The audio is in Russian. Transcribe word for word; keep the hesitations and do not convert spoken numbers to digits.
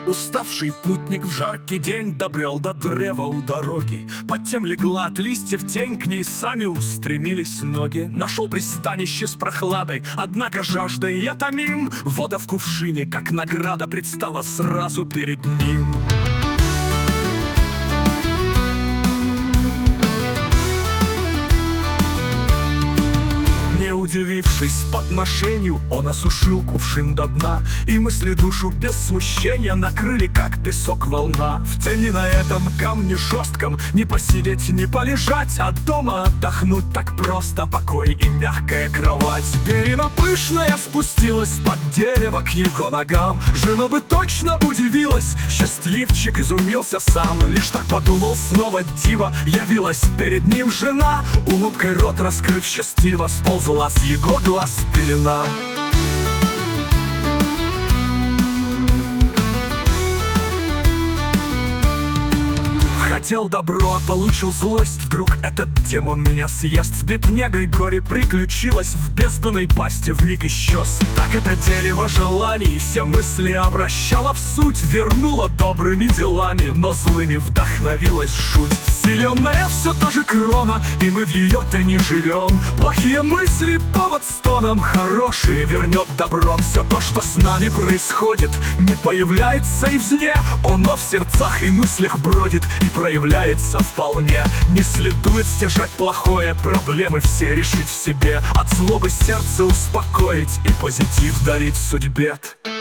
Уставший путник в жаркий день добрел до древа у дороги. Под тем легла от листьев тень, к ней сами устремились ноги. Нашел пристанище с прохладой, однако жаждой я томим. Вода в кувшине, как награда, предстала сразу перед ним. Не удивившись подношению, он осушил кувшин до дна, и мысли душу без смущения накрыли, как песок волна. В тени на этом камне жестком не посидеть, не полежать, а дома отдохнуть так просто, покой и мягкая кровать. Перина пышная спустилась под дерево к его ногам. Жена бы точно удивилась, счастливчик изумился сам. Лишь так подумал снова диво, явилась перед ним жена. Улыбкой рот раскрыв счастливо, сползла с его глаз пелена. Хотел добро, а получил злость. Вдруг этот демон меня съест. С беднягой горе приключилось, в бездонной пасти вмиг исчез. Так это дерево желаний все мысли обращало в суть, вернуло добрыми делами, но злыми вдохновилась жуть. Зеленая все та же крона, и мы в ее-то не живем. Плохие мысли повод стонам, хорошие вернет добром. Все то, что с нами происходит, не появляется извне. Оно в сердцах и мыслях бродит и проявляется вполне. Не следует стяжать плохое, проблемы все решить в себе. От злобы сердце успокоить и позитив дарить судьбе.